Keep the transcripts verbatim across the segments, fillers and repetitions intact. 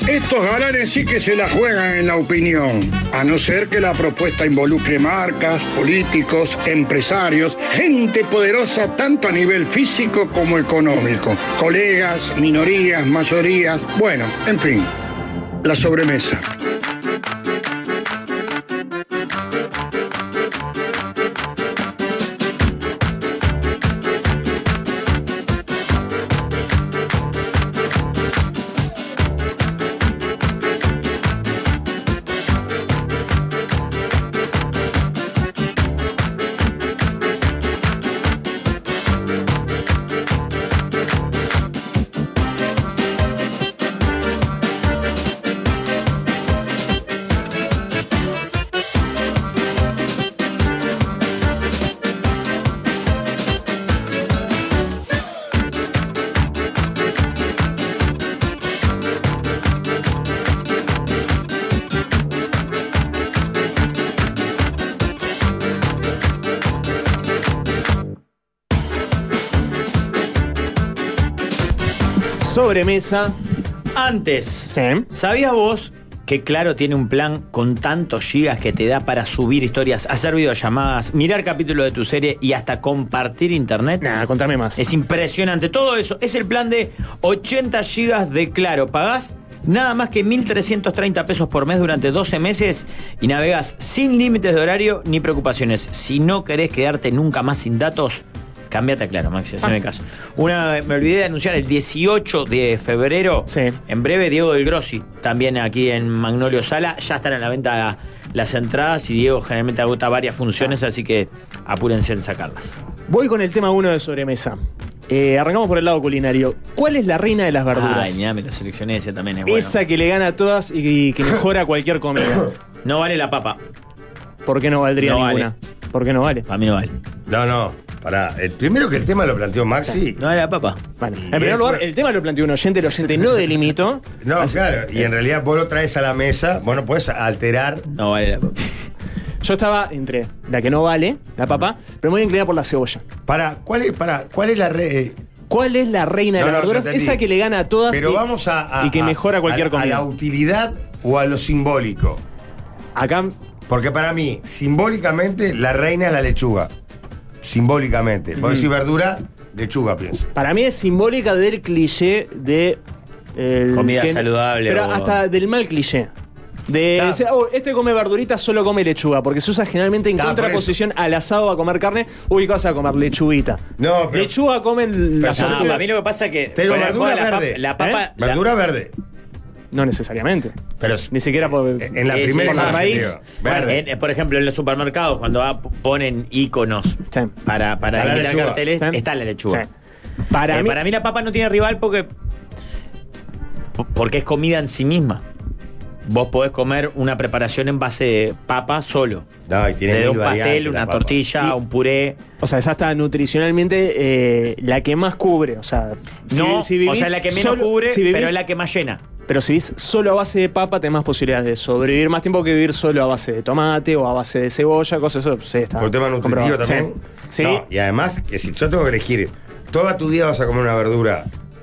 Estos galanes sí que se la juegan en la opinión, a no ser que la propuesta involucre marcas, políticos, empresarios, gente poderosa tanto a nivel físico como económico, colegas, minorías, mayorías, bueno, en fin, la sobremesa. Sobremesa. Antes, Sí. ¿sabías vos que Claro tiene un plan con tantos gigas que te da para subir historias, hacer videollamadas, mirar capítulos de tu serie y hasta compartir internet? Nada, contame más. Es impresionante. Todo eso es el plan de ochenta gigas de Claro. Pagás nada más que mil trescientos treinta pesos por mes durante doce meses y navegas sin límites de horario ni preocupaciones. Si no querés quedarte nunca más sin datos, cambiate a Claro, Maxi, haceme Ah. caso. Una, me olvidé de anunciar el dieciocho de febrero. Sí. En breve, Diego del Grossi, también aquí en Magnolio Sala. Ya están a la venta las entradas y Diego generalmente agota varias funciones, así que apúrense en sacarlas. Voy con el tema uno de sobremesa. Eh, arrancamos por el lado culinario. ¿Cuál es la reina de las verduras? Ay, mira, me lo seleccioné, ese también es bueno. Esa que le gana a todas y, y que mejora cualquier comida. No vale la papa. ¿Por qué no valdría No ninguna? vale. ¿Por qué no vale? Para mí no vale. No, no, pará. El primero que el tema lo planteó Maxi. No vale la papa. Vale. En Y primer él lugar, fue- el tema lo planteó un oyente, el oyente no delimitó. No, Así- claro. Y en realidad vos lo traes a la mesa, vos no podés alterar. No vale la papa. Yo estaba entre la que no vale, la papa, pero me voy a inclinar por la cebolla. Para, ¿cuál es, para, ¿cuál es la re, ¿Cuál es la reina de No, las no, verduras? te entendí. Esa que le gana a todas Pero y, vamos a, a- y que a- mejora cualquier a, comida. ¿A la utilidad o a lo simbólico? Acá, Porque para mí, simbólicamente, la reina es la lechuga. Simbólicamente. Vos decís verdura, lechuga, pienso. para mí es simbólica del cliché de... el Comida saludable Pero o- hasta del mal cliché. De Está. decir, oh, este come verduritas, solo come lechuga, porque se usa generalmente en Está, por contraposición al asado a comer carne. Uy, ¿qué vas a comer? Lechuguita. No, pero- Lechuga comen las Pero No, tú- para mí lo que pasa es que. Te digo, fuera de verdura joda, la verde. papa- La papa. ¿Eh? la- Verdura verde. No necesariamente. Pero Ni siquiera por... en la Sí, primera sí, por la imagen, raíz. digo, verde. En- por ejemplo, en los supermercados, cuando va, ponen iconos Sí. para, para Está la imitar lechuga. carteles, Sí. está la lechuga. Sí. Para, Eh, mí, para mí la papa no tiene rival porque. Porque es comida en sí misma. Vos podés comer una preparación en base de papa solo. No, y tiene Desde mil un variantes pastel, la una papa. tortilla, Y- un puré. O sea, es hasta nutricionalmente eh, la que más cubre. O sea, si- No, si vivís o sea, la que menos solo- cubre, si vivís- pero es la que más llena. Pero si vivís solo a base de papa, tenés más posibilidades de sobrevivir más tiempo que vivir solo a base de tomate o a base de cebolla, cosas eso. Sí, está Por un tema nutritivo comprobado. también. Sí. No, y además, que si yo tengo que elegir, toda tu vida vas a comer una verdura,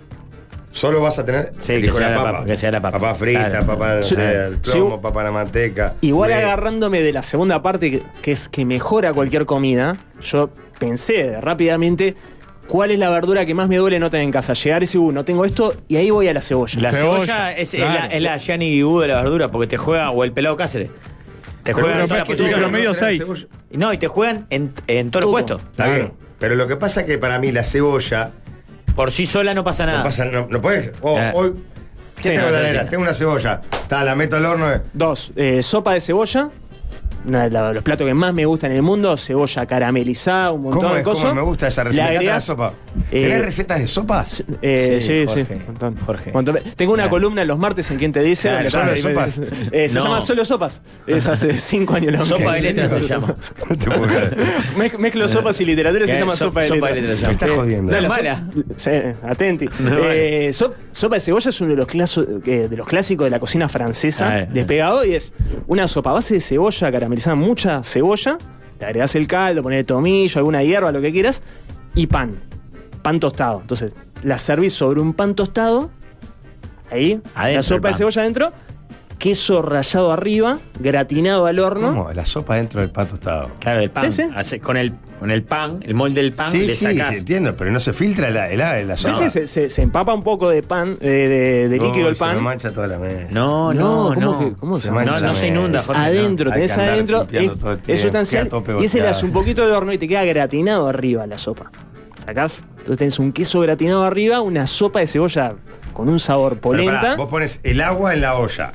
solo vas a tener. Sí, elijo que sea la la papa. papa, que sea la papa. Papa frita, Claro. papa, no Sí. sé, el Sí. plomo, papa a la manteca. Igual Puré. agarrándome de la segunda parte, que, que es que mejora cualquier comida, yo pensé rápidamente cuál es la verdura que más me duele no tener en casa. Llegar y decir, uh, no tengo esto, y ahí voy a la cebolla. La Cebolla, cebolla es, es claro. la, es la Gianni Guigú de la verdura, porque te juega, o el pelado Cáceres. Te Pero juegan no, en toda la es que sí, posición. pero medio no tenés seis. cebolla. No, y te juegan en, en todos los Todo. puestos. Está Claro. bien. Pero lo que pasa es que para mí la cebolla Por sí sola no pasa nada. no pasa, no, no puedes. Oh, Ah. hoy. ¿Qué Sí, tengo no, en la sí, heladera? sí. Tengo una cebolla. Está, la meto al horno. eh. Dos, eh, sopa de cebolla. Uno de la- los platos que más me gustan en el mundo, cebolla caramelizada, un montón ¿Cómo de es? cosas. ¿Cómo me gusta esa Le receta? Me encanta la agregás, sopa. eh, ¿Tenés recetas de sopas? Eh, sí, Sí, sí, Jorge. un montón. Jorge. Un montón. Tengo una Claro. columna en los martes en Quién te dice. Claro, donde ¿solo pasa- de sopas? Eh, se No. llama Solo Sopas. Es hace cinco años la Sopa de ¿En letras serio? se llama. No te puedo creer. Mez- Mezclo sopas y literatura y se ¿Qué? llama So- sopa de sopa de letras. letras se llama. Me estás Eh, jodiendo. no, la Mala. so- sí, atenti. No, Eh, so- sopa de cebolla es uno de los, claso- eh, de los clásicos de la cocina francesa, Ah, eh. despegado, y es una sopa a base de cebolla caramelizada, mucha cebolla, le agregás el caldo, ponés tomillo, alguna hierba, lo que quieras, y pan. Pan tostado. Entonces, la servís sobre un pan tostado ahí, Adentro la sopa el de pan. cebolla adentro, queso rallado arriba, gratinado al horno. ¿Cómo? La sopa dentro del pan tostado. Claro, el pan. Sí, sí. Hace- con, el, con el pan, el molde del pan, Sí, le sí, sacás. sí, entiendo, pero no se filtra la, la, la Sí, sopa. sí, se, se- se empapa un poco de pan, de, de- de líquido Uy, el se me pan. mancha toda la mesa. No, No, no, ¿cómo no. que- cómo se no, mancha no la se inunda, mesa? Jorge, no. Adentro, Hay que tenés andar adentro, limpiando es, todo el es tiempo, sustancial, queda todo y ese le pegoteado. das un poquito de horno y te queda gratinado arriba la sopa. ¿Sacás? Entonces tenés un queso gratinado arriba, una sopa de cebolla con un sabor Pero pará, polenta. vos pones el agua en la olla,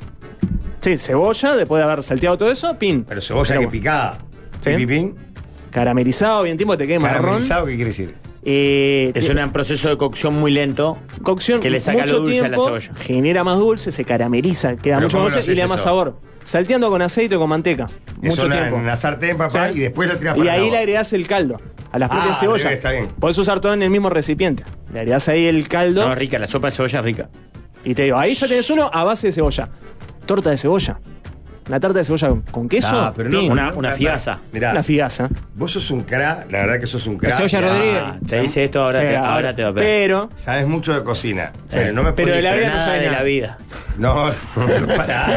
Sí, cebolla, después de haber salteado todo eso, pin. pero cebolla Pero que bueno, picada. Sí. Pin, pin, pin. Caramelizado, bien tiempo, te quede marrón. Caramelizado, ¿qué quiere decir? Eh, Es tiene un proceso de cocción muy lento. cocción que le saca mucho lo dulce a la tiempo, cebolla. genera más dulce, se carameliza, queda Pero mucho ¿cómo más lo dulce y le da haces más eso? sabor. Salteando con aceite o con manteca. Eso Mucho en la- tiempo. en la sartén, papá, Sí. y después lo tirás Y para el ahí agua. le agregás el caldo a las Ah, propias al cebollas. revés, está bien. Podés usar todo en el mismo recipiente. Le agregás ahí el caldo No, rica, la sopa de cebolla es rica. y te digo, ahí ya tenés uno a base de cebolla. Torta de cebolla. Una tarta de cebolla con queso. Ah, pero no, pin. Una- no, una no, figaza. Mirá, Una figaza. vos sos un crack, la verdad que sos un crack. La cebolla Ya, Rodríguez. Ah, te dice esto, ahora, Sí, te, ahora te va a pegar. Pero, Sabes mucho de cocina. Pero no me pero podés- de la vida Pero no nada sabe de nada. la vida. No, no, pará.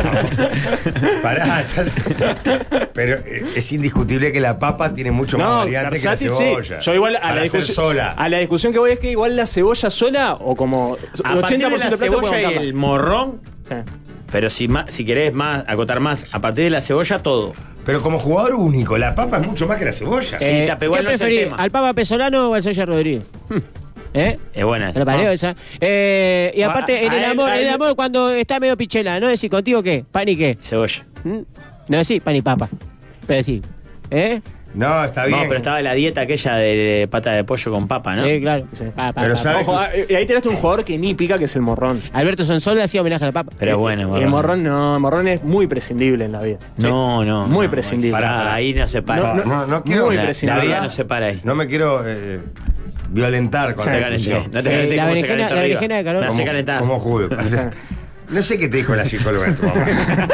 Pará. estás- Pero eh, es indiscutible que la papa tiene mucho más no, variante que la versátil cebolla. sí. Yo igual a Para la, hacer discusión, sola. a la discusión que voy es que igual la cebolla sola o como A el partir de la plato cebolla puede y bancarla. el morrón, Sí. pero si, más, si querés más, acotar más, a partir de la cebolla, todo. Pero como jugador único, la papa es mucho más que la cebolla. Sí, Eh, Tape, igual ¿Qué no es el preferís, tema. al Papa Pesolano o al Cebolla Rodríguez? ¿Eh? Es buena Te esa. lo pareo esa. Eh, y aparte, A- en a el él- amor, a en el él- amor cuando está medio pichela, ¿no? Decís, ¿contigo qué? ¿Pan y qué? Cebolla. ¿Mm? No decís pan y papa. Pero decís, ¿eh? No, está bien. No, pero estaba la dieta aquella de pata de pollo con papa, ¿no? Sí, claro. Pa, pa, Pero pa, ¿sabes? pa. Ojo, ah, y ahí tiraste un jugador que ni pica, que es el morrón. Alberto Sonsola hacía homenaje a la papa. Pero es bueno, Y el morrón no, el morrón es muy prescindible en la vida. No, no. Muy no, prescindible. Pará, Pará. ahí no se para. No, No, no quiero. Muy la, prescindible. la vida ¿verdad? no se para ahí. No me quiero eh, violentar con No la te calenté, discusión. no te Eh, calenté la como se berenjena- calentó la arriba. berenjena de calor. Me hace Como- calentar. como Julio. No sé qué te dijo la psicóloga de tu mamá.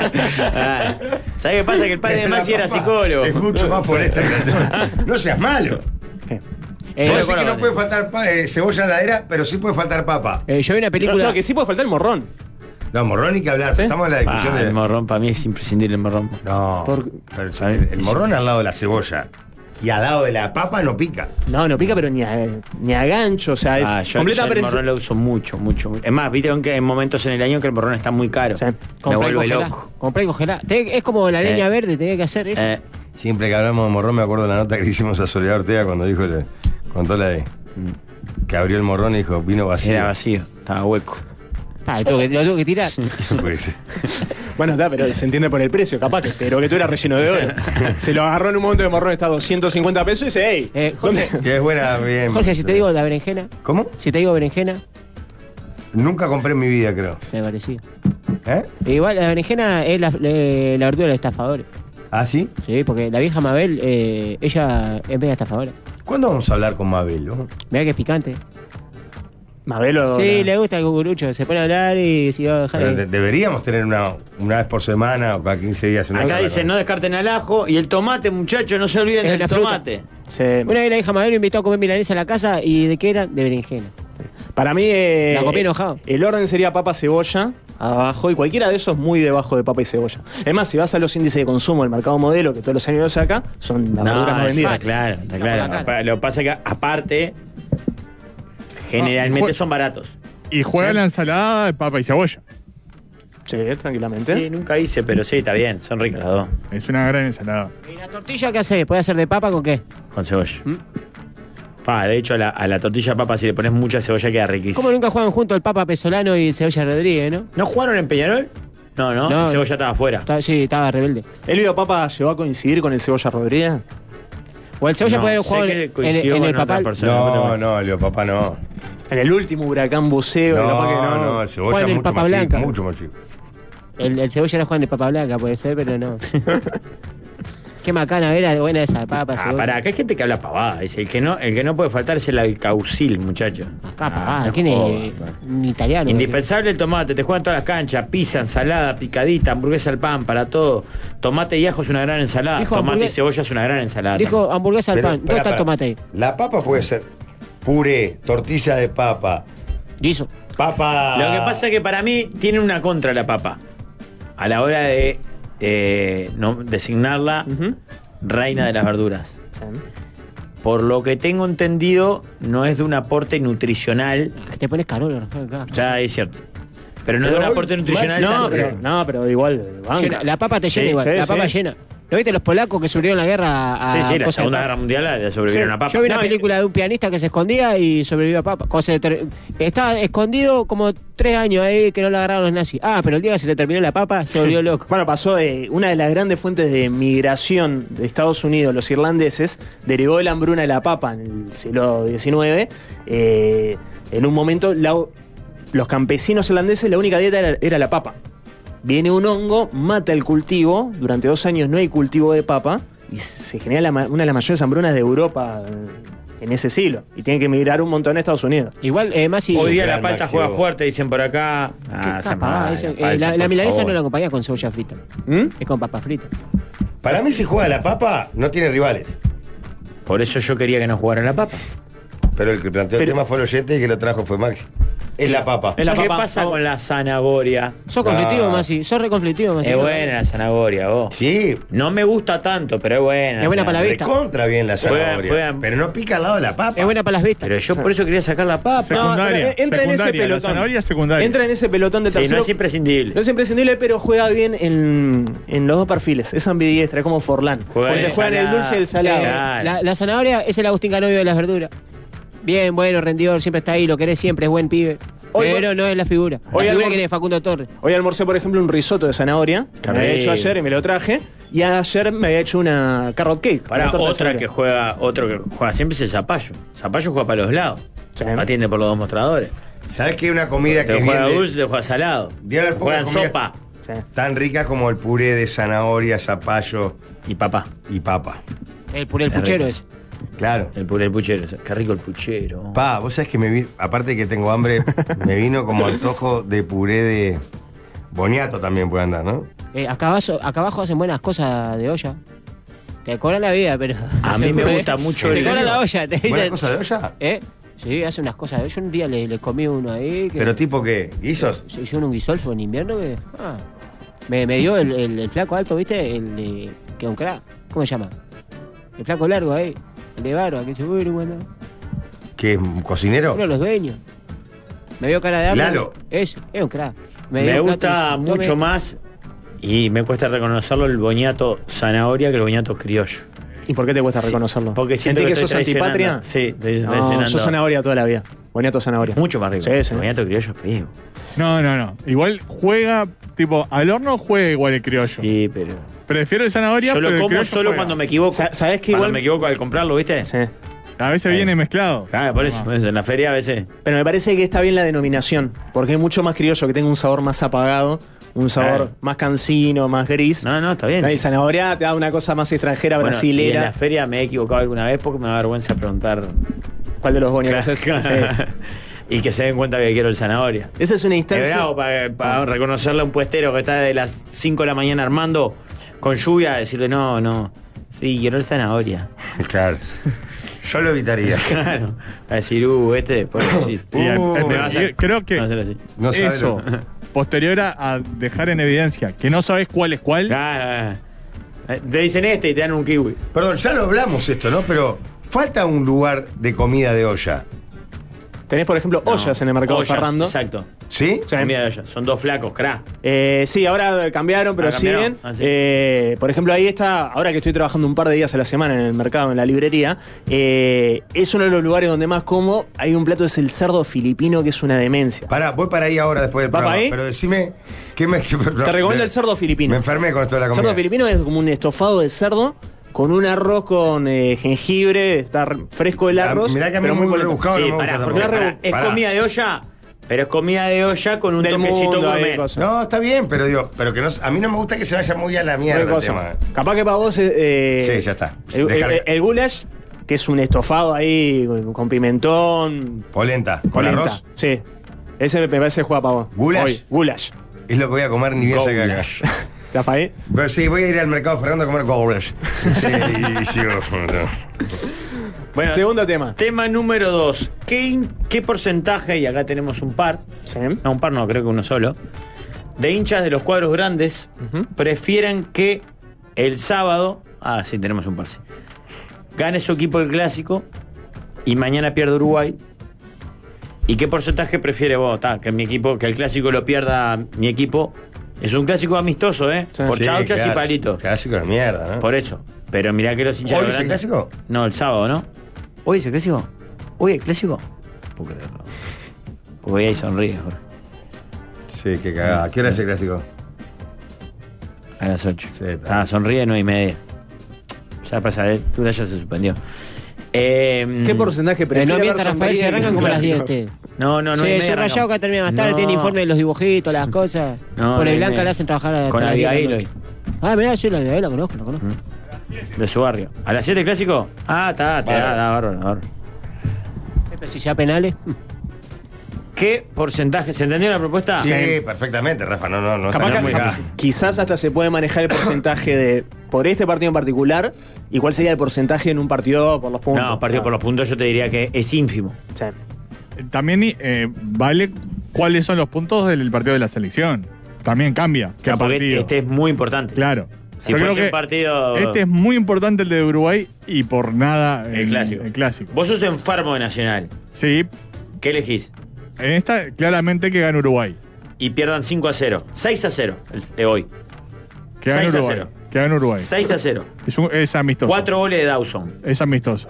Ah, ¿sabes qué pasa? Que el padre de Que la Masi era papa psicólogo. Es mucho más por esta que la cebolla. No seas malo. Eh, Vos de decís acuerdo que no con puede él. faltar pa- eh, cebolla en la heladera, pero sí puede faltar papa. eh, yo vi una No, película. no, que sí puede faltar el morrón. No, morrón ni que hablar. ¿Sí? Estamos en la discusión Ah, de. el morrón para mí es imprescindible el morrón. No. Por- pero el, el morrón al lado de la cebolla y al lado de la papa no pica. No, no pica, pero ni a, ni a gancho. O sea, es Ah, yo, yo completamente. el morrón lo uso mucho, mucho, mucho. Es más, viste que hay momentos en el año que el morrón está muy caro. Sí. Me Compré y vuelve congelá. loco. Compré y congelá. Te- Es como la Sí. leña verde, tenía que hacer eso. Eh, Siempre que hablamos de morrón me acuerdo de la nota que le hicimos a Soledad Ortega cuando dijo, le, contó la de que abrió el morrón y dijo, vino vacío. era vacío, estaba hueco. Ah, lo tengo que, lo tengo que tirar. Pues, Bueno, está, pero se entiende por el precio, capaz que. Pero que tú eras relleno de oro. Se lo agarró en un momento de morrón, está a doscientos cincuenta pesos y dice, hey. Eh, Jorge, que es buena, bien. Jorge, si te digo la berenjena, ¿Cómo? si te digo berenjena, Nunca compré en mi vida, creo. me parecía. ¿Eh? Igual la berenjena es la, le- la verdura de los estafadores. ¿Ah, sí? Sí, porque la vieja Mabel, eh, ella es media estafadora. ¿Cuándo vamos a hablar con Mabel? no? Mirá que es picante. Mabelo. Sí, la- le gusta el cucurucho. Se pone a hablar y si va a dejar. Pero ahí. de- deberíamos tener una, una vez por semana o cada quince días. una Acá charla dice, con- no descarten al ajo y el tomate, muchachos, no se olviden Es del una fruta. tomate. se- Una vez la vieja Mabel me invitó a comer milanesa a la casa y ¿de qué era? De berenjena. Para mí. eh, La comí enojado. El orden sería papa, cebolla, abajo, y cualquiera de esos muy debajo de papa y cebolla. Es más, si vas a los índices de consumo del mercado modelo, que todos los años lo saca, son las verduras No, más eso vendidas. está claro, está Está claro. por acá. Apa- Lo que pasa es que, aparte, generalmente jue- son baratos. Y juega la ensalada de papa y cebolla. Sí, tranquilamente. Sí, nunca hice, pero sí, está bien, son ricas las dos, Es una gran ensalada. ¿Y la tortilla qué hace? ¿Puede hacer de papa con qué? con cebolla. ¿Mm? Pa, de hecho, a la, a la tortilla de papa, si le pones mucha cebolla, queda riquísima. ¿Cómo nunca juegan juntos el Papa Pesolano y el Cebolla Rodríguez, no? ¿No jugaron en Peñarol? No, no, No, el cebolla estaba afuera. Estaba- sí, estaba rebelde. ¿Elvio Papa llegó a coincidir con el Cebolla Rodríguez? O el Cebolla No, puede haber sé jugado que en, en- coincidió en el con otras papal. personas. No, no, Leo, papá no. En el último huracán buceo, No, capaz que no. no, el cebolla Juan es el mucho Papa más chico, Blanca. mucho más chico. El, el Cebolla era Juan de Papa Blanca, puede ser, pero no. Qué macana era, buena esa papa. Ah, cebolla. pará, acá hay gente que habla pavada. Dice, el que no, el que no puede faltar es el alcaucil, muchacho. Acá, Ah, pavada. no ¿Quién es? jodas. Un italiano. Indispensable el tomate, te juegan todas las canchas, pizza, ensalada, picadita, hamburguesa al pan, para todo. Tomate y ajo es una gran ensalada. Dijo tomate y hamburguesa- cebolla es una gran ensalada. Dijo hamburguesa al Pero, pan. ¿Dónde pará, está el pará. tomate ahí? La papa puede ser puré, tortilla de papa, Guiso. Papa. Lo que pasa es que para mí tiene una contra la papa. A la hora de eh, no, designarla Ujú. reina de las verduras. Sí. Por lo que tengo entendido, no es de un aporte nutricional. Ah, Te pones calor, Rafael, acá. O sea, es cierto. Pero no es de Pero un aporte hoy, nutricional. No, tan- pero, no, pero igual. banca. Llena- la papa te llena Sí, igual, sí, la papa sí. llena. ¿No viste los polacos que sobrevivieron la guerra a Sí, sí, la cosas de Segunda papa? Guerra Mundial la sobrevivieron Sí, a papa. Yo vi una No, y- película de un pianista que se escondía y sobrevivió a papa. Cosa de ter- Estaba escondido como tres años ahí que no lo agarraron los nazis. Ah, pero el día que se le terminó la papa se volvió loco. Bueno, pasó de una de las grandes fuentes de migración de Estados Unidos, los irlandeses, derivó de la hambruna de la papa en el siglo diecinueve. Eh, en un momento, la- los campesinos irlandeses, la única dieta era, era la papa. Viene un hongo, mata el cultivo, durante dos años no hay cultivo de papa, y se genera la ma- una de las mayores hambrunas de Europa en, en ese siglo. Y tienen que emigrar un montón a Estados Unidos. Igual, eh, Masi. Hoy día Gran la palta máximo. juega fuerte, dicen por acá. ¿Qué Ah, se capa? llama Ah, eso- la eh, palta, la, la por milanesa favor. no la acompaña con cebolla frita. ¿Mm? Es con papa frita. Para mí, si juega la papa, no tiene rivales. Por eso yo quería que no jugara la papa. Pero el que planteó el Pero- tema fue el oyente y el que lo trajo fue Maxi. Es la papa. Es la ¿Qué papa. pasa con la zanahoria? Sos conflictivo, Ah. Masi. Sos reconflictivo, Masi. Es buena la zanahoria, vos. Sí, No me gusta tanto, pero es buena. Es buena para la zanahoria. vista. recontra bien la Juegan- zanahoria. juegan- Pero no pica al lado de la papa. Es buena para las vistas. Pero yo por eso quería sacar la papa. No, Secundaria. pero entra en ese secundaria, la pelotón. zanahoria secundaria. Entra en ese pelotón del Sí, tercero. no es imprescindible. No es imprescindible, pero juega bien en, en los dos perfiles. Es ambidiestra, es como Forlán. Juega Porque en te juegan el ensalada. dulce y el salado. Eh, Claro. La, la zanahoria es el Agustín Canovio de las verduras. Bien, bueno, rendidor, siempre está ahí, lo querés siempre, es buen pibe. Hoy- pero no es la figura. Hoy la figura almorzo- que es Facundo Torres. Hoy almorcé, por ejemplo, un risotto de zanahoria. Qué Me había hecho rico. ayer y me lo traje. Y ayer me había hecho una carrot cake. Para una torta de otra zanahoria. que juega, otro que juega siempre es el Zapallo. Zapallo juega para los lados. Sí. Atiende por los dos mostradores. ¿Sabes qué? Una comida que Te es juega bien de- dulce, te juega salado. Debe haber Juega en poca comida. sopa Sí. tan rica como el puré de zanahoria, zapallo y papá. y papa. El puré, el Es puchero rico. es. Claro. El puré, el puchero. Qué rico el puchero. Pa, vos sabés que me vi, aparte que tengo hambre, me vino como antojo de puré de boniato también puede andar, ¿no? Eh, acá, abajo, acá abajo hacen buenas cosas de olla. Te cobran la vida, pero. A mí me gusta mucho Te el- cobran la olla, te ¿Buena dicen. cosa de olla? ¿Eh? Sí, hace unas cosas. Yo un día le, le comí uno ahí. Que ¿Pero tipo qué? ¿Guisos? se hicieron un guisolfo en invierno que. Ah, me, me dio el, el- el flaco alto, ¿viste? El de. Que es un crack. ¿Cómo se llama? El flaco largo ahí. El de barba, que se bueno, bueno. ¿Qué? ¿Un cocinero? Uno de los dueños. Me dio cara de hambre. Lalo. Es, es un crack. Me, dio un gusta plato y dice, mucho "Tome". más, y me cuesta reconocerlo, el boñato zanahoria que el boñato criollo. ¿Y por qué te cuesta Sí, reconocerlo? porque siento ¿Sentís que que, estoy sos antipatria? traicionando. Sí, estoy No, traicionando. yo zanahoria toda la vida. Boniato zanahoria. Mucho más rico. Sí, sí. El boñato criollo es feo. No, no, no. Igual juega, tipo, al horno juega igual el criollo. Sí, pero. Prefiero el zanahoria, Yo pero lo el como criollo solo juega. cuando me equivoco. Sa- ¿sabés que Cuando igual- me equivoco al comprarlo, ¿viste? Sí. A veces viene mezclado. Claro, por eso. por eso, En la feria a veces. Pero me parece que está bien la denominación, porque es mucho más criollo, que tenga un sabor más apagado, un sabor Claro. más cansino, más gris. No, no, está bien. Y sí. zanahoria te da una cosa más extranjera, Bueno, y en brasilera. la feria me he equivocado alguna vez porque me da vergüenza preguntar. ¿Cuál de los boniatos es? Sí. Y que se den cuenta que quiero el zanahoria. Esa es una Es instancia. bravo para, para reconocerle a un puestero que está de las cinco de la mañana armando con lluvia, decirle no, no. Sí, quiero el zanahoria. Claro. Yo lo evitaría. Claro. Va a decir, uh, este después decir. Y el- uh, el- me va a hacer- y creo que me va a hacer así. No sabe eso, lo- posterior a, a dejar en evidencia que no sabes cuál es cuál, Claro. Te dicen este y te dan un kiwi. Perdón, ya lo hablamos esto, ¿no? Pero falta un lugar de comida de olla. Tenés, por ejemplo, No, ollas en el mercado ollas, Ferrando. Exacto. ¿Sí? Sí. Comida de ollas. Son dos flacos, crack. Eh, sí, ahora cambiaron, pero Ah, cambiaron. siguen. Ah, sí. Eh, por ejemplo, ahí está, ahora que estoy trabajando un par de días a la semana en el mercado, en la librería, eh, es uno de los lugares donde más como. Hay un plato, es el cerdo filipino, que es una demencia. Pará, voy para ahí ahora después del ¿Va programa. para ahí? Pero decime, ¿qué me. Te Te recomiendo el cerdo filipino. Me enfermé con esto de la El comida. cerdo filipino es como un estofado de cerdo con un arroz con eh, jengibre, está r- fresco el Ah, arroz. mirá que a mí pero muy polenta. rebuscado Sí, no me pará, gusta porque tampoco. pará, es Pará. comida de olla, pero es comida de olla con un Del toquecito mundo, hay gourmet. cosas. No, está bien, pero digo, pero que no, a mí no me gusta que se vaya muy a la Otra mierda el cosa. tema. Capaz que para vos. eh, eh, Sí, ya está. El, Descarga. el- el goulash, que es un estofado ahí con, con pimentón. Polenta, con polenta. arroz. Sí. Ese me parece que juega para vos. ¿Goulash? Hoy, goulash. Es lo que voy a comer ni bien se caga. Goulash. ¿Estás ahí? Pero sí, voy a ir al mercado Fernando a comer goulash. Sí, y sigo. No. Bueno, segundo tema. Tema número dos. ¿Qué, in- ¿Qué porcentaje, y acá tenemos un par, Sí. no, un par no, creo que uno solo, de hinchas de los cuadros grandes Ujú. prefieren que el sábado, ah, sí, tenemos un par, sí, gane su equipo el clásico y mañana pierde Uruguay? ¿Y qué porcentaje prefiere vos? Ta, que mi equipo, que el clásico lo pierda mi equipo. Es un clásico amistoso, ¿eh? Sí. Por Sí, chauchas y claro. palitos. Clásico de mierda, ¿no? Por eso. Pero mirá que los hinchas ¿Hoy de es el grandes- clásico? No, el sábado, ¿no? ¿Hoy es el clásico? ¿Hoy es el clásico? No puedo creerlo. Porque ahí sonríe, Jorge. Sí, qué cagada. ¿A qué hora es el clásico? A las ocho. Sí, está. Ah, sonríe nueve y media. Ya pasa, el ya se suspendió. Eh, ¿Qué porcentaje Eh, prefiere no ver mientras Rafael sonreír se arrancan en como a las clásico? diez. No, no, no. Sí, es un rayado que termina más tarde, tiene informe de los dibujitos, las cosas. No, Por el no, Blanca no. la hacen trabajar a Con hasta las diez de la Abigail noche. Ah, mirá, sí, la Abigail la conozco, la conozco. De su barrio. ¿A las siete el clásico? Ah, está, te da, Bárbaro. da, bárbaro, bárbaro. Pero si sea penales. ¿Qué porcentaje? ¿Se entendió la propuesta? Sí, perfectamente, Rafa. No, no, no. Capaz salió que- muy capaz- cagada. quizás hasta se puede manejar el porcentaje de por este partido en particular y cuál sería el porcentaje en un partido por los puntos. No, partido por los puntos yo te diría que es ínfimo. Sí. También eh, vale cuáles son los puntos del partido de la selección. También cambia. Claro, cada porque partido. este es muy importante. Claro. Si Yo creo fuese un que partido. Este es muy importante el de Uruguay y por nada El clásico. El clásico. Vos sos enfermo de Nacional. Sí, ¿Qué elegís? en esta claramente que gana Uruguay. Y pierdan cinco a cero. seis a cero el- de hoy. Que gana seis a Uruguay. cero. Que gana Uruguay. seis a cero. Es, un- es amistoso. Cuatro goles de Dawson. Es amistoso.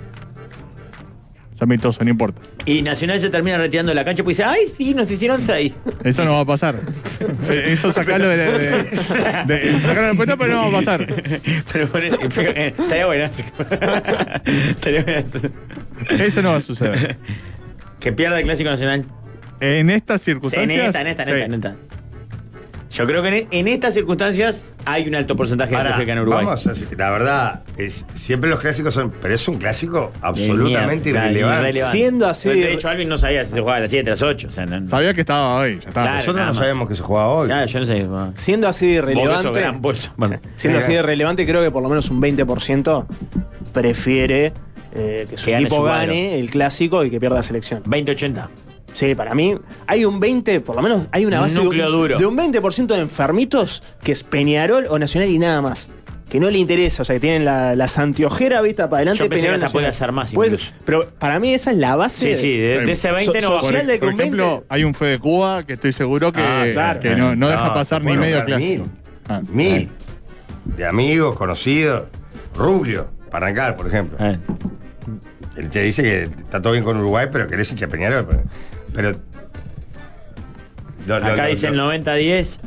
Es amistoso, no importa. Y Nacional se termina retirando de la cancha y dice, ay, sí, nos hicieron seis. Eso no va a pasar. Eh, Eso sacalo de, de, de, de- sacalo de puesta, pero no va a pasar. Pero poné- fíjate, estaría bueno. Estaría bueno. Eso no va a suceder. Que pierda el Clásico Nacional. En estas Sí, en circunstancias. esta, en esta, en sí. esta, en esta. Yo creo que en, en estas circunstancias hay un alto porcentaje de Ahora, que en Uruguay. vamos a decir, la verdad, es, siempre los clásicos son. Pero es un clásico absolutamente Mierda, irrelevante. irrelevante. Siendo así- De hecho, Alvin no sabía si se jugaba a las siete, a las ocho. O sea, no, Sabía que estaba hoy. Ya está. Claro. Nosotros nada no más. sabemos que se juega hoy. Nada, yo no sé. bueno. Siendo así de Vos que sos relevante, gran bolso. Bueno. siendo Sí, así de claro. relevante, creo que por lo menos un veinte por ciento prefiere eh, que su Que gane equipo su cuadro. gane el clásico y que pierda la selección. veinte ochenta. Sí, para mí hay un veinte, por lo menos hay una Un base de núcleo un, duro. de un veinte por ciento de enfermitos que es Peñarol o Nacional y nada más. Que no le interesa, o sea, que tienen la, la santiojera vista para adelante. Yo pensé que Peñarol, hasta puede Nacional. hacer más Puede- incluso. Pero para mí esa es la base. Sí, sí, de, de ese veinte So- no va a social Por, de que por un veinte ejemplo, hay un Fede Cuba que estoy seguro que, Ah, claro. que no, no deja No, pasar te ni puedo medio nombrar clásico. mil. Ah. Mil. De amigos, conocidos. Rubio, para arrancar, por ejemplo. Eh. Él te dice que está todo bien con Uruguay, pero que eres hincha de Peñarol. Pero. pero- lo- lo- Acá lo- dice el lo- noventa diez.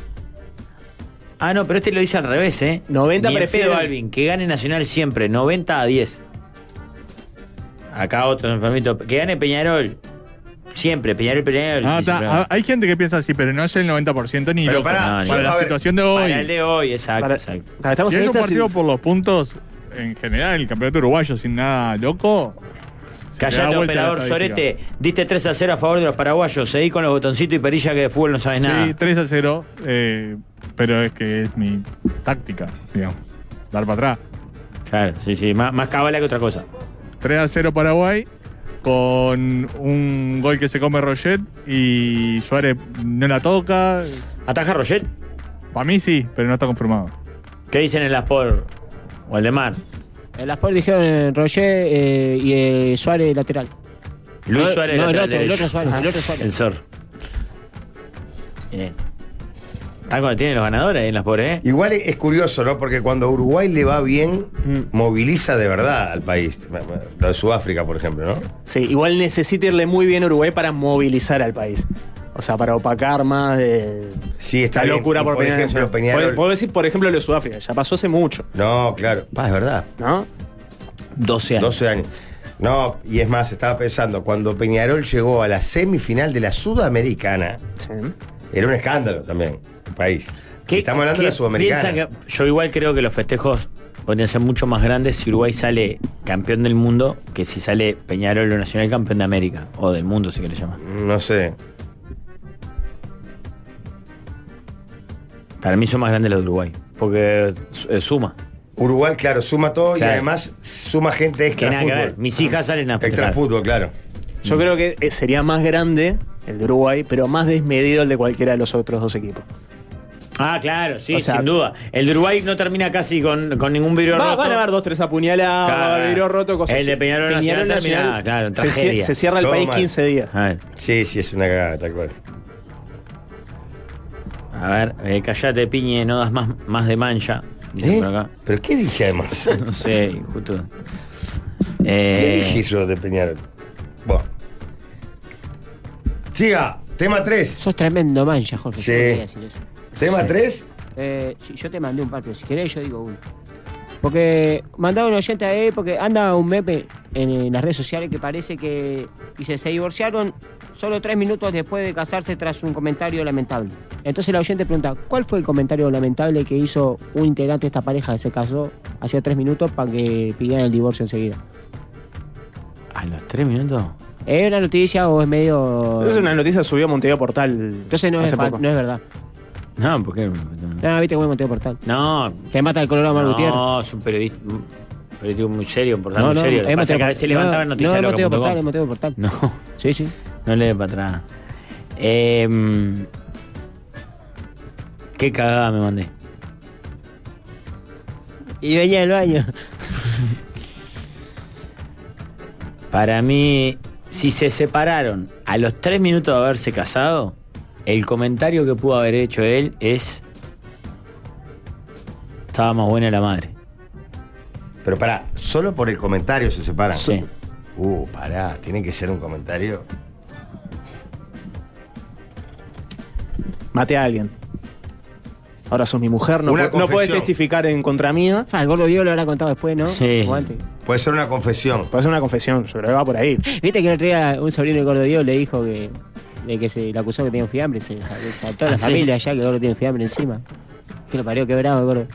Ah, no, pero este lo dice al revés, ¿eh? noventa Ni en prefieren- pedo, Alvin, que gane Nacional siempre, noventa a diez. Acá otro enfermito. Que gane Peñarol. Siempre, Peñarol, Peñarol. Ah, dice, está. pero- Ah, hay gente que piensa así, pero no es el noventa por ciento ni Pero loco. pará, No, para ni- la a ver, situación de hoy. Para el de hoy, exacto, Para- exacto. Ah, estamos Si en es un esta partido si- por los puntos, en general, el campeonato uruguayo sin nada loco. se le da Callate, vuelta la operador estadística. Sorete. Diste tres a cero a favor de los paraguayos. Seguí con los botoncitos y perilla que de fútbol no sabes nada. Sí, tres a cero, eh, pero es que es mi táctica, digamos. Dar para atrás. Claro, sí, sí. Más, más cabala que otra cosa. tres a cero Paraguay, con un gol que se come Roget y Suárez no la toca. ¿Ataja Roget? Para mí sí, pero no está confirmado. ¿Qué dicen en la Sport? O el de Mar. En las Sport dijeron eh, Roger eh, y eh, Suárez lateral. Luis No, Suárez, no, el lateral otro, el derecho. otro Suárez, el otro Suárez. El Sor. Bien. Están cuando tienen los ganadores ahí en las Sport, ¿eh? Igual es curioso, ¿no? Porque cuando a Uruguay le va bien, Mm. moviliza de verdad al país. Lo de Sudáfrica, por ejemplo, ¿no? Sí, igual necesita irle muy bien a Uruguay para movilizar al país. O sea, para opacar más de Sí, está la bien. locura Y por, por Peñarol. ejemplo, Peñarol- Puedo- Puedo decir, por ejemplo, lo de Sudáfrica. Ya pasó hace mucho, No, claro. Pa, es verdad. ¿no? doce años. doce años. No, y es más, estaba pensando, cuando Peñarol llegó a la semifinal de la Sudamericana, Sí. era un escándalo también, el país. ¿Qué- Estamos hablando de qué la Sudamericana. piensan que- yo igual creo que los festejos podrían ser mucho más grandes si Uruguay sale campeón del mundo que si sale Peñarol o Nacional campeón de América. O del mundo, si querés llamar. No sé. Para mí son más grandes los de Uruguay. Porque eh, suma. Uruguay, claro, suma todo Claro. y además suma gente Que extra nada que ver. fútbol. Mis hijas salen a Extra festejar. fútbol, claro. Yo creo que eh, sería más grande el de Uruguay, pero más desmedido el de cualquiera de los otros dos equipos. Ah, claro, sí, O sea, sin duda. El de Uruguay no termina casi con, con ningún vidrio Va- roto. van a haber dos, tres apuñalados, Claro. va a haber vidrio roto, cosas El de así. Peñarol Nacional termina, claro, en se, cie- tragedia. se cierra el Todo país mal. quince días. A ver, Sí, sí, es una cagada, tal cual. a ver eh, callate, piñe, no das más, más de mancha. Dicen ¿Eh? por acá. ¿Pero qué dije además? No sé, justo. ¿Qué Eh, dije yo de Peñarol? Bueno. Siga, tema tres. Sos tremendo mancha, Jorge. Sí. yo no quería decir eso. Tema tres. Eh, sí, yo te mandé un par, pero si querés yo digo uno. Porque mandaba un oyente ahí, porque anda un meme en, en las redes sociales que parece que dice, se divorciaron solo tres minutos después de casarse tras un comentario lamentable. Entonces la oyente pregunta, ¿cuál fue el comentario lamentable que hizo un integrante de esta pareja que se casó hacía tres minutos para que pidieran el divorcio enseguida? ¿A los tres minutos? ¿Es una noticia o es medio...? Es una noticia subió a Montevideo Portal. Entonces no es, hace fa- poco. no es verdad. No, ¿por qué? No, viste cómo es Montevideo Portal. No, Te mata el Colorado Mar Gutiérrez. no, es un periodista, un periodista muy serio, un portal No, muy no, serio. Lo que es pasa es que a Montevideo- veces levantaban no, noticias no, es locas Montevideo punto com. Portal, es Montevideo Portal. No, Sí, sí. no le dé para atrás. Eh, qué cagada me mandé. Y venía del baño. Para mí, si se separaron a los tres minutos de haberse casado, el comentario que pudo haber hecho él es... Estaba más buena la madre. Pero pará, solo por el comentario se separan. Sí. Uh, pará, tiene que ser un comentario. Maté a alguien. Ahora sos mi mujer, no, Una po- no podés confesión. testificar en contra mía. Ah, el gordo Diego lo habrá contado después, ¿no? Sí. O antes. Puede ser una confesión. Puede ser una confesión, yo creo que va por ahí. Viste que el otro día un sobrino del gordo Diego le dijo que, de que se le acusó que tenía un fiambre. Se, se saltó a la Ah, sí. familia allá que el gordo tiene un fiambre encima. Que lo parió quebrado el gordo.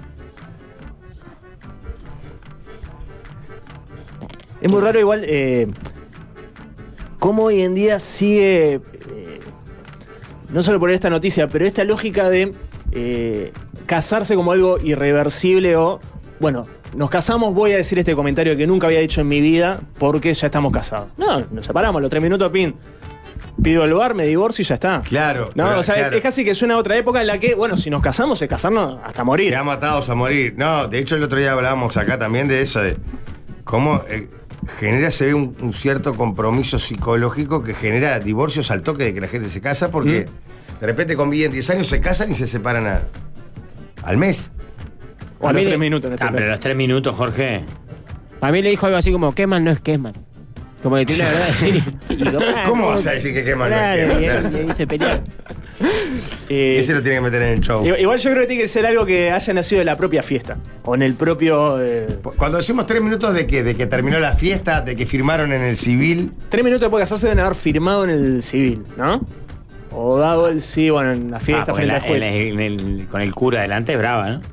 Es muy raro igual eh, cómo hoy en día sigue, eh, no solo por esta noticia, pero esta lógica de eh, casarse como algo irreversible o, bueno, nos casamos, voy a decir este comentario que nunca había dicho en mi vida porque ya estamos casados. No, nos separamos, los tres minutos, pin. Pido el lugar, me divorcio y ya está. Claro. No, pero, o sea, claro. es casi que suena a otra época en la que, bueno, si nos casamos es casarnos hasta morir. Quedamos atados a morir. No, de hecho el otro día hablábamos acá también de eso, de cómo eh, genera, se ve un, un cierto compromiso psicológico que genera divorcios al toque de que la gente se casa porque de repente conviven diez años, se casan y se separan a- al mes. O a A los mí- tres minutos en este Ah, pero caso. los tres minutos, Jorge. A mí le dijo algo así como, Kesman no es Kesman. Como que tiene la verdad de decir. Y digo, ah, ¿Cómo vas a decir que Kesman no es claro, Kesman? y ahí- y ahí se pelearon. Eh, Ese lo tiene que meter en el show. Igual yo creo que tiene que ser algo que haya nacido de la propia fiesta. O en el propio. eh, Cuando decimos tres minutos de que, de que terminó la fiesta, de que firmaron en el civil, tres minutos después de casarse deben haber firmado en el civil, ¿no? O dado el sí, bueno, en la Ah, fiesta porque frente la- al juez. en el- en el- con el cura delante es brava, ¿no?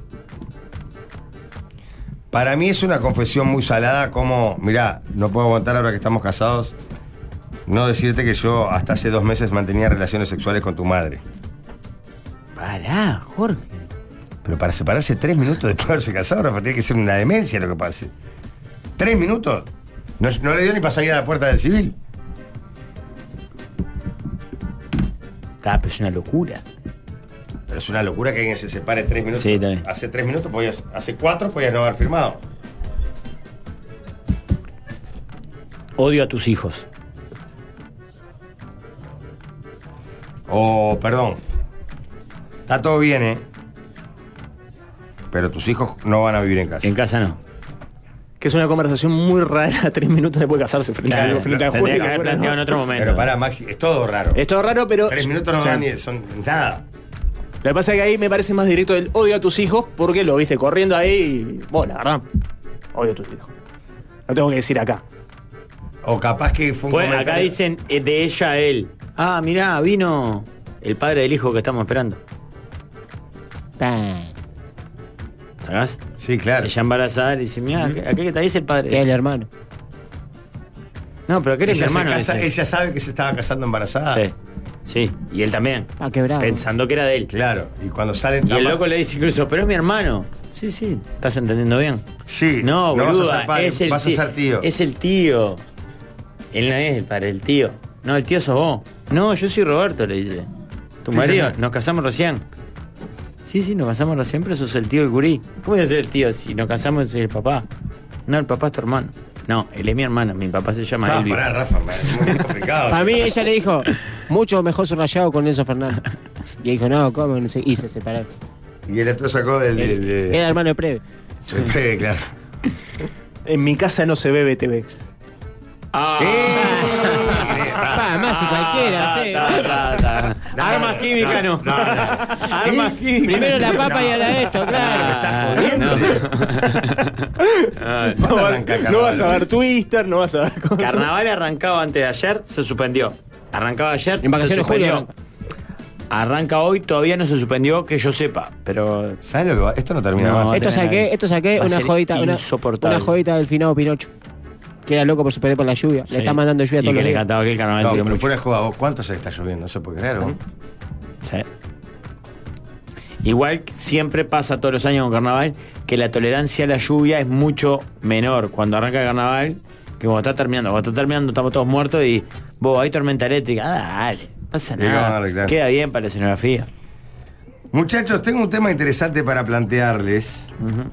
para mí es una confesión muy salada como, mirá, no puedo aguantar ahora que estamos casados, no decirte que yo hasta hace dos meses mantenía relaciones sexuales con tu madre. Pará, Jorge. Pero para separarse tres minutos después de haberse casado, Rafa, tiene que ser una demencia lo que pase. ¿Tres minutos? No, no le dio ni para salir a la puerta del civil. Ah, pero es una locura. Pero es una locura que alguien se separe tres minutos. Sí, también. Hace tres minutos, podías, hace cuatro podías no haber firmado. Odio a tus hijos. O, perdón, está todo bien, ¿eh? Pero tus hijos no van a vivir en casa. En casa no. Que es una conversación muy rara tres minutos después de casarse frente, Claro, al, frente al tendría juez. que haber bueno, planteado ¿no? en otro momento. Pero pará, Maxi, es todo raro. Es todo raro, pero. Tres minutos no o sea, dan ni son nada. Lo que pasa es que ahí me parece más directo el odio a tus hijos porque lo viste corriendo ahí y. Bueno, la verdad, odio a tus hijos. Lo tengo que decir acá. O capaz que fue un Pues, acá comentario- dicen eh, de ella a él. Ah, mirá, vino el padre del hijo que estamos esperando. Pa. ¿Sacás? Sí, claro. Ella embarazada le dice, mirá, aquel que te dice el Es padre. el hermano. No, pero aquel es mi Ella, se hermano. casa- dice. ella sabe que se estaba casando embarazada. Sí. Sí, y él también. Ah, quebrado. Pensando que era de él. Claro, y cuando salen... Y el loco le dice incluso, pero es mi hermano. Sí, sí, ¿estás entendiendo bien? Sí, No, no vas a boluda, ser padre, es el vas a tío. ser tío. Es el tío. Él no es el padre, el tío. No, el tío sos vos. No, yo soy Roberto, le dice. Tu Sí, marido, sí, sí. nos casamos recién. Sí, sí, nos casamos recién, pero sos el tío del gurí. ¿Cómo voy a ser el tío si nos casamos soy el papá? No, el papá es tu hermano. No, él es mi hermano, mi papá se llama Ah, Elvio. pará, Rafa, man, es muy complicado. Para mí ella le dijo, mucho mejor subrayado con Enzo Fernández. Y dijo, no, ¿cómo? No sé, y se separaron. Y el otro sacó del... del- del- Era hermano de Preve. del Preve, claro. En mi casa no se ve B T V. Ah. Pa, más si cualquiera, sí. Ta, ta, ta. Armas químicas no. no, no. Armas químicas. Primero la papa No. y ahora esto, claro. Me estás jodiendo. Ah, No, ¿Cuándo va- arranca no carnaval? vas a ver Twister, no vas a ver cosas. Carnaval arrancaba antes de ayer, se suspendió. Arrancaba ayer, En vacaciones se de julio suspendió. Arranca hoy, todavía no se suspendió, que yo sepa, pero ¿Sabes lo que va? Esto no termina No, más. Esto tener saqué, ahí. esto saqué Va a una ser jodita, una, insoportable. una jodita del finado Pinocho. Que era loco por suspender por la lluvia. Sí. Le está mandando lluvia y todos que los le días. encantaba que el carnaval No, sirvió pero mucho. fuera de joda, ¿vos cuánto se está lloviendo? No se puede creer, ¿no? Sí. Igual siempre pasa todos los años con carnaval que la tolerancia a la lluvia es mucho menor cuando arranca el carnaval que cuando está terminando. Cuando está terminando estamos todos muertos y vos, hay tormenta eléctrica. Ah, dale, no pasa Sí, nada. dale, claro. Queda bien para la escenografía. Muchachos, tengo un tema interesante para plantearles.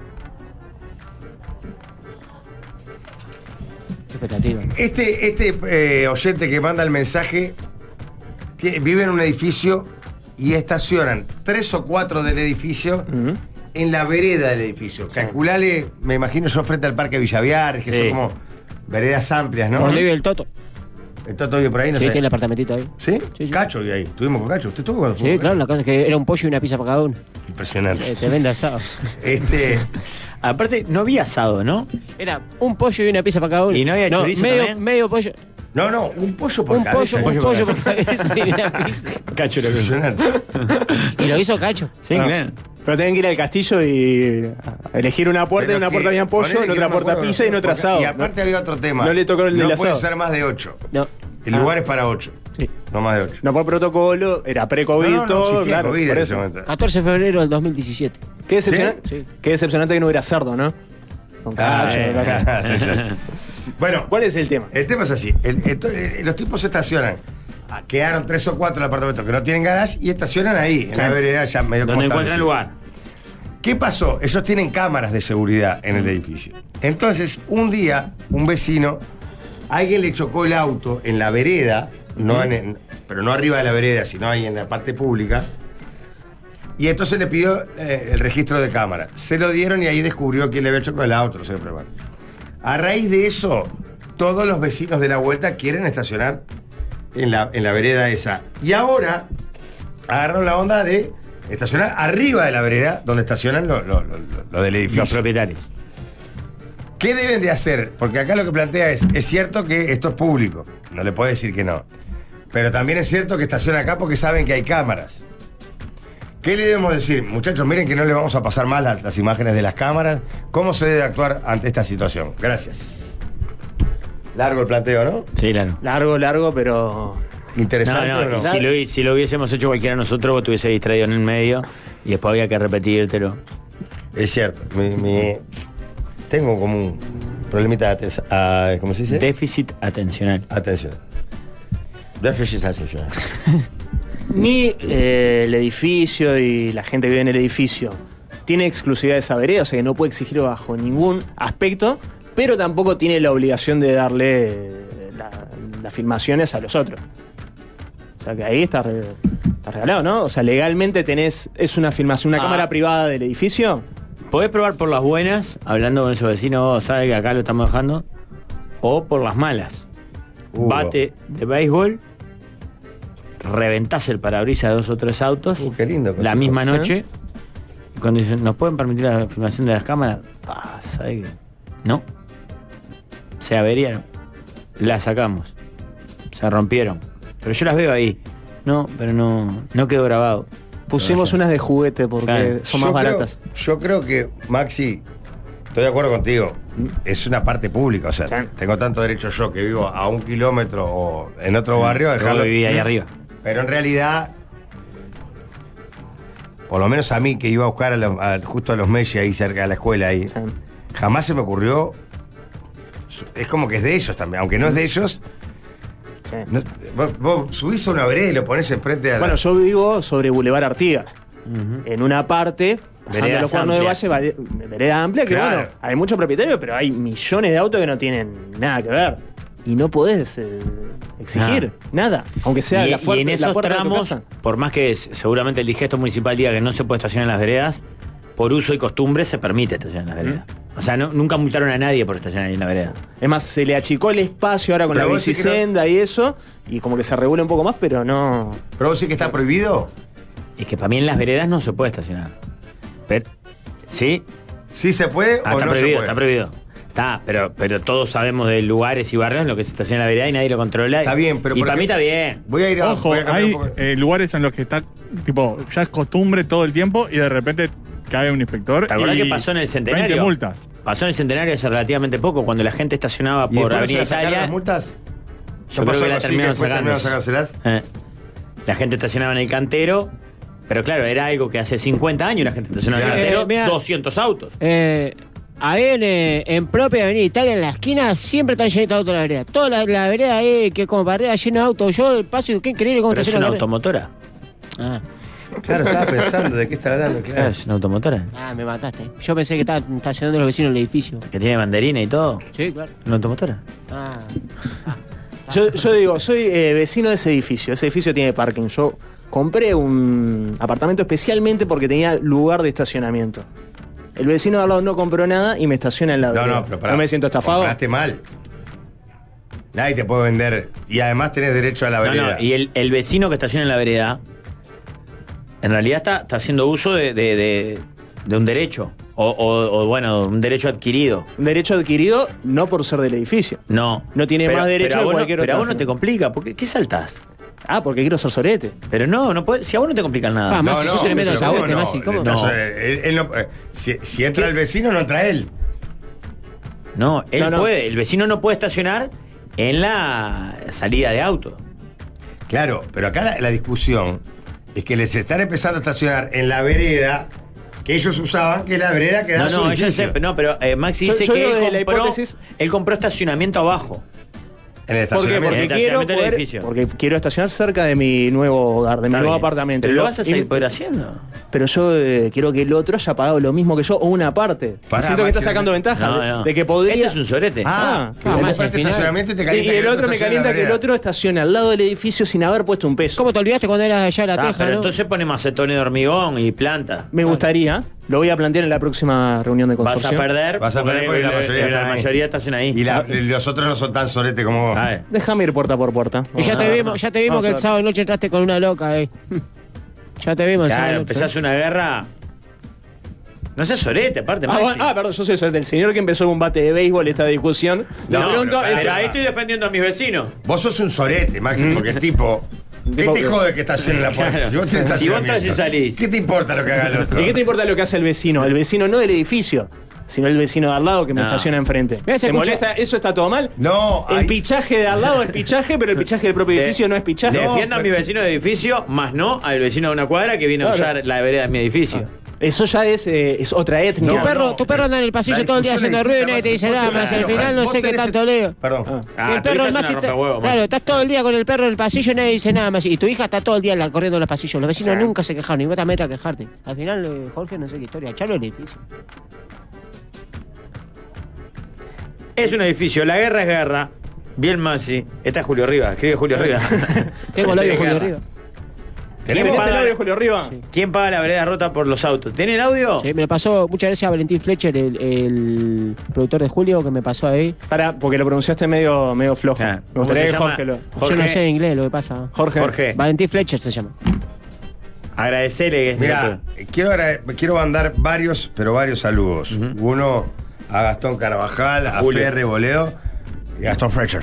Expectativa. Este, este eh, oyente que manda el mensaje tie- vive en un edificio y estacionan tres o cuatro del edificio en la vereda del edificio. Calculale, me imagino yo frente al Parque Villaviares, que Sí. son como veredas amplias, ¿no? Por donde vive el Toto. El Toto vive por ahí, no Sí, sé. tiene el apartamentito ahí. ¿Sí? Sí, sí. Cacho vive ahí. Estuvimos con Cacho. ¿Usted estuvo cuando Sí, fuimos? claro, la cosa es que era un pollo y una pizza para cada uno. Impresionante. Eh, tremendo asado. Este, Aparte, no había asado, ¿no? Era un pollo y una pizza para cada uno. ¿Y no había chorizo medio, también? medio pollo. no, no, un pollo por Un cabeza. pollo, un pollo por por cabeza y una pizza. Cacho lo Impresionante. Y lo hizo Cacho. Sí, Ah. claro. Pero tienen que ir al castillo y a elegir una puerta, y en Pero una que- puerta había pollo, ponele en que otra no me puerta acuerdo, pizza y en otra porque- asado. Y aparte ¿no? había otro tema. No le tocó el no del puede asado. ser más de ocho. No. El Ah. lugar es para ocho. Sí. No más de ocho. No por protocolo, era pre-COVID, No, no, no todo, existía claro. COVID por en eso. ese momento. catorce de febrero del dos mil diecisiete. Qué decepcionante, ¿Sí? qué decepcionante que no hubiera cerdo, ¿no? Con cacho, eh, cacho. Bueno, ¿Cuál es el tema? el tema es así. El- el- el- los tipos se estacionan. Ah, Quedaron tres o cuatro apartamentos que no tienen garage y estacionan ahí, en Sí. la vereda ya medio Donde como encuentran establecido. lugar. ¿Qué pasó? Ellos tienen cámaras de seguridad en el edificio. Entonces, un día, un vecino, alguien le chocó el auto en la vereda, no en- en- pero no arriba de la vereda, sino ahí en la parte pública. Y entonces le pidió eh, el registro de cámara. Se lo dieron y ahí descubrió quién le había chocado el auto, no sé qué problema. A raíz de eso, todos los vecinos de la vuelta quieren estacionar en la, en la vereda esa. Y ahora agarraron la onda de estacionar arriba de la vereda donde estacionan lo, lo- lo- lo del edificio. Los propietarios. ¿Qué deben de hacer? Porque acá lo que plantea es, es cierto que esto es público, no le puedo decir que no. Pero también es cierto que estacionan acá porque saben que hay cámaras. ¿Qué le debemos decir? Muchachos, miren que no le vamos a pasar mal las, las imágenes de las cámaras. ¿Cómo se debe actuar ante esta situación? Gracias. Largo el planteo, ¿no? Sí, claro. Largo, largo, pero. No, Interesante. no, ¿o no? y si lo, si lo hubiésemos hecho cualquiera de nosotros, vos te hubiese distraído en el medio y después había que repetírtelo. Es cierto. Mi- mi- tengo como un problemita de aten- ah, ¿cómo se dice? Déficit atencional. Atención. Déficit atencional. Ni eh, el edificio y la gente que vive en el edificio tiene exclusividad de esa vereda, o sea que no puede exigir bajo ningún aspecto, pero tampoco tiene la obligación de darle eh, la- las filmaciones a los otros. O sea que ahí está, re- está regalado, ¿no? O sea, legalmente tenés, es una filmación, una Ah. cámara privada del edificio. Podés probar por las buenas, hablando con esos vecinos, vos sabés que acá lo estamos dejando, o por las malas. Uh. Bate de béisbol, reventás el parabrisas de dos o tres autos, Uh, qué lindo. la misma ¿sí? noche, y cuando dicen, ¿nos pueden permitir la filmación de las cámaras? Ah, ¿sabés qué? No. Se averiaron. Las sacamos. Se rompieron. Pero yo las veo ahí. No, pero no, no quedó grabado. Pusimos unas de juguete porque Claro. son más Yo creo- baratas. yo creo que, Maxi, estoy de acuerdo contigo. Es una parte pública. O sea, Sí. tengo tanto derecho yo que vivo a un kilómetro o en otro barrio a Yo dejarlo. viví ahí arriba. pero en realidad, por lo menos a mí que iba a buscar a los- a- justo a los Messi ahí cerca de la escuela ahí, Sí. jamás se me ocurrió. Es como que es de ellos también, aunque no es de ellos. Sí. no- vos, vos subís a una vereda y lo pones enfrente a la. Bueno, yo vivo sobre Boulevard Artigas. En una parte, pasando Veredas los cuernos de amplias. Valle, vare- vereda amplia, que Claro. bueno, hay muchos propietarios, pero hay millones de autos que no tienen nada que ver. Y no podés eh, exigir nada, aunque sea y, la, fuerte, y en la esos puerta de tu tramos, casa. por más que es- seguramente el digesto municipal diga que no se puede estacionar en las veredas, por uso y costumbre se permite estacionar en las veredas. O sea, no- nunca multaron a nadie por estacionar ahí en la vereda. Es más, se le achicó el espacio ahora con Pero la vos decís que no- bicisenda y eso, y como que se regula un poco más, pero no. ¿Pero vos decís que está prohibido? Es que para mí en las veredas no se puede estacionar. Pero, ¿sí? ¿Sí se puede Ah, o está no prohibido, se puede? está prohibido. Está, pero, pero todos sabemos de lugares y barrios en los que se estaciona en la vereda y nadie lo controla. Está bien, pero Y por para mí ejemplo- está bien. Voy a ir a. Ojo, voy a cambiar hay un poco. eh, lugares en los que está, tipo, ya es costumbre todo el tiempo y de repente cae un inspector. ¿Te acordás y que pasó en el Centenario? veinte multas. Pasó en el Centenario hace relativamente poco, cuando la gente estacionaba ¿Y por después no se Avenida las sacaron Italia. las multas? Yo ¿No creo pasó que algo la así, terminaron después sacando. terminaron sacándoselas? Eh. La gente estacionaba en el cantero, pero claro, era algo que hace cincuenta años la gente estacionaba en el Eh, cantero, mirá. doscientos autos. Eh, ahí en, eh, en propia Avenida Italia, en la esquina, siempre están llenitos de autos en la vereda. Toda la, la vereda ahí, que como barrera llena de autos. Yo paso y qué increíble cómo Pero es estaciona una la vereda. automotora. Ah, Claro, estaba pensando de qué está hablando, Claro, claro. es una automotora. ah, me mataste. Yo pensé que estaban estacionando los vecinos del edificio. Que tiene banderina y todo. Sí, claro. Una automotora. Ah. Yo, yo digo, soy eh, vecino de ese edificio. Ese edificio tiene parking. Yo compré un apartamento especialmente porque tenía lugar de estacionamiento. El vecino de al lado no compró nada y me estaciona en la No, vereda. no, pero pará. ¿No me siento estafado? Compraste mal. Nadie te puede vender. Y además tenés derecho a la No, vereda. no, y el, el vecino que estaciona en la vereda, en realidad está, está haciendo uso de, de- de- de un derecho. O, o- o, bueno, un derecho adquirido. Un derecho adquirido no por ser del edificio. No. No tiene Pero- más derecho pero a que vos no- cualquier Pero a otra vos no te persona. complica, porque ¿qué saltás? Ah, porque quiero ser sorete. Pero no, no puede, si a vos no te complican nada. Ah, Masi, sos tremendo pero zaguete, ¿cómo no? Masi, ¿cómo? Estás, No. eh, él- él no- eh, si, si entra ¿Qué? el vecino, no entra él. No, él No, no. puede, el vecino no puede estacionar en la salida de auto. Claro, pero acá la, la discusión es que les están empezando a estacionar en la vereda que ellos usaban, que es la vereda que da No, su no, yo edificio. sé, no, pero eh, Maxi Yo- dice yo que digo él desde la compró, hipótesis- él compró estacionamiento abajo. En el ¿Por qué? estacionamiento. Porque En el quiero, estacionamiento del poder- edificio. porque quiero estacionar cerca de mi nuevo hogar, de mi Está nuevo bien. apartamento. Pero Y lo lo- vas a y- seguir poder haciendo. Pero yo eh, quiero que el otro haya pagado lo mismo que yo o una parte. Pará, Siento que está Maxi, sacando ventaja No, de, no. de que podría. Este es un sorete. Ah, Ah, que ah, vos más compraste al final. estacionamiento y te Y, calienta y el que otro me estaciona en calienta la que el vereda. otro estacione al lado del edificio sin haber puesto un peso. ¿Cómo te olvidaste cuando eras allá a la Ah, teja, pero no? entonces pone macetones de hormigón y planta. Me gustaría, lo voy a plantear en la próxima reunión de Vas consorcio. a perder, Vas a perder porque la mayoría la están ahí. mayoría estaciona ahí. Y la- los otros no son tan sorete como vos. A ver. Déjame ir puerta por puerta. Y ya Vamos te a ver. vimos, ya te vimos Vamos que a el ver. sábado de noche entraste con una loca, eh. Ya te vimos el sábado Claro, de noche. empezás una guerra. No seas sorete, aparte, Ah, Maxi. bueno, ah, perdón, yo soy el del señor que empezó un bate de béisbol esta discusión. Le No, pregunto, pero, es- pero ahí estoy defendiendo a mis vecinos. Vos sos un sorete, Maxi, porque es tipo. ¿Qué Tipo te que- jode que estás en la puerta? Claro. Si vos tenés Si vos entras y estacionamiento, salís. ¿Qué te importa lo que haga el otro? ¿Y qué te importa lo que hace el vecino? El vecino no del edificio, sino el vecino de al lado que me No. estaciona enfrente. Mirá, se ¿Te escucha- molesta? ¿Eso está todo mal? No, El hay- pichaje de al lado es pichaje, pero el pichaje del propio De- edificio no es pichaje. Defiendo a pero- mi vecino de edificio, más no al vecino de una cuadra que viene a Claro. usar la vereda de mi edificio. Eso ya es, eh, es otra etnia. Tu No, perro, no, tu perro anda en el pasillo la todo el día discusión haciendo es ruido y nadie te dice nada más. Al final no Vos sé qué tenés- tanto leo. Perdón. Ah, Si el tu perro hija el es más una está- rompehuevos, claro, Maxi. estás todo el día con el perro en el pasillo y nadie dice nada más. Y tu hija está todo el día la- corriendo en los pasillos. Los vecinos nunca se quejaron, ni vos también a quejarte. Al final, eh, Jorge, no sé qué historia. Echalo el edificio. Es un edificio, la guerra es guerra. Bien Maxi. Esta es Julio Rivas, escribe Julio Rivas. Tengo el audio de Escribe Julio guerra. Riva. ¿Quién ¿Tenés el paga, audio, Julio Riva? Sí. ¿Quién paga la vereda rota por los autos? ¿Tiene el audio? Sí, me lo pasó, muchas gracias a Valentín Fletcher, el, el productor de Julio, que me pasó ahí. Pará, porque lo pronunciaste medio, medio flojo. Ah, Me gustaría que ¿cómo se Jorge llama? lo. Jorge. Yo no sé inglés lo que pasa. Jorge. Jorge. Valentín Fletcher se llama. Agradecerle que es Mira, quiero, agrade- quiero mandar varios, pero varios saludos. Uno a Gastón Carvajal, a Julio. Ferre Boleo. Y Gastón Fletcher.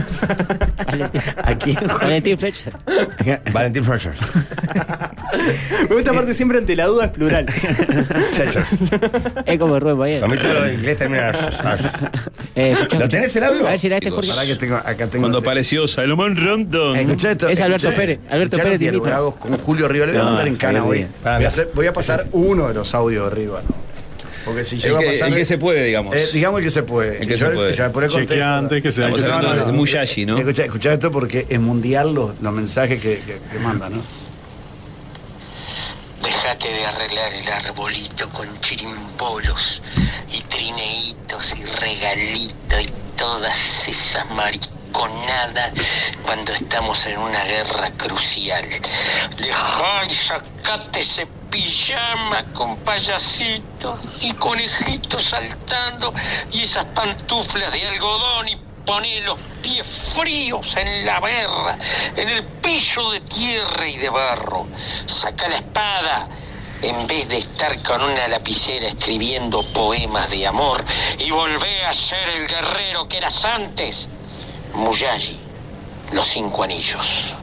¿A quién? Valentín Fletcher. Valentín Fletcher. Me gusta parte siempre ante la duda es plural. Fletcher. Es como Rubén Bayern. Para mí todo lo de inglés termina. Eh, escuchá, ¿Lo tenés el audio? A ver si era este Jorge. Pará que tengo, acá tengo. Cuando apareció Salomón Rondón. Escuchá esto. Es Alberto escuchá- Pérez. Alberto escuchá Pérez los te imita. diálogos con Julio Rivas. Le voy a No, mandar en cana Javier hoy. Díaz. Voy a, hacer- voy a pasar uno de los audios de Rivas, ¿no? Porque si El llego a que, pasar. el que se puede, digamos. Eh, digamos el que se puede. El que Yo- se puede. ya por el contexto- Chequeante, que se Estamos que se- hablando no, no, de no. Muyashi, ¿no? Escucha, escucha esto porque en Mundial los, los mensajes que, que, que manda, ¿no? Dejate de arreglar el arbolito con chirimbolos y trineitos y regalitos y todas esas mariconadas cuando estamos en una guerra crucial. Dejá y sacate ese pijama con payasitos y conejitos saltando y esas pantuflas de algodón y poné los pies fríos en la berra, en el piso de tierra y de barro. Saca la espada en vez de estar con una lapicera escribiendo poemas de amor y volvé a ser el guerrero que eras antes. Muyashi, los cinco anillos.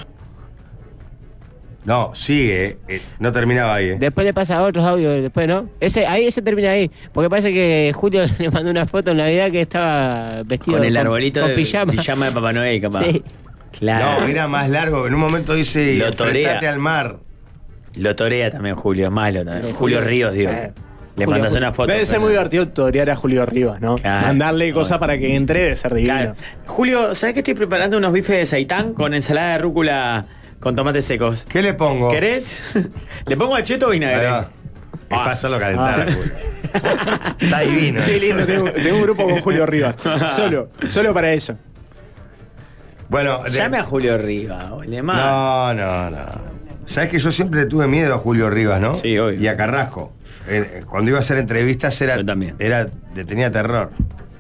No, sigue, eh. No terminaba ahí, eh. Después le pasa a otros audios, después, ¿no? Ese, ahí ese termina ahí. Porque parece que Julio le mandó una foto en Navidad que estaba vestido Con el arbolito con de pijama. pijama de Papá Noel, capaz. Sí. Claro. No, era más largo. En un momento dice, Lo torea. enfrentate al mar. Lo torea también Julio, es malo también. Sí, Julio Julio. Ríos, digo. Sí. Le Julio, mandas Julio. una foto. Debe ser pero- muy divertido torear a Julio Rivas, ¿no? Claro. Mandarle cosas para que entre debe ser divino. Claro. Julio, ¿sabes que estoy preparando unos bifes de seitán con ensalada de rúcula con tomates secos? ¿Qué le pongo? ¿Querés? ¿Le pongo acheto o Ahí vinagre? va. Es Ah. para hacerlo calentar, Ah. Julio. Está divino. Qué eso. lindo, tengo, tengo un grupo con Julio Rivas. Solo, solo para eso. Bueno, de- Llame a Julio Rivas, boludo. No, no, no. Sabes que yo siempre le tuve miedo a Julio Rivas, ¿no? Sí, obvio. Y a Carrasco. Eh, Cuando iba a hacer entrevistas era. Yo también. Era, le tenía terror.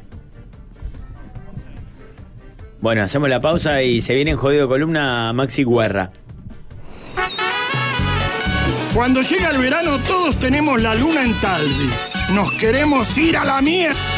Bueno, hacemos la pausa y se viene en jodido columna Maxi Guerra. Cuando llega el verano todos tenemos la luna en Talvi. Nos queremos ir a la mierda.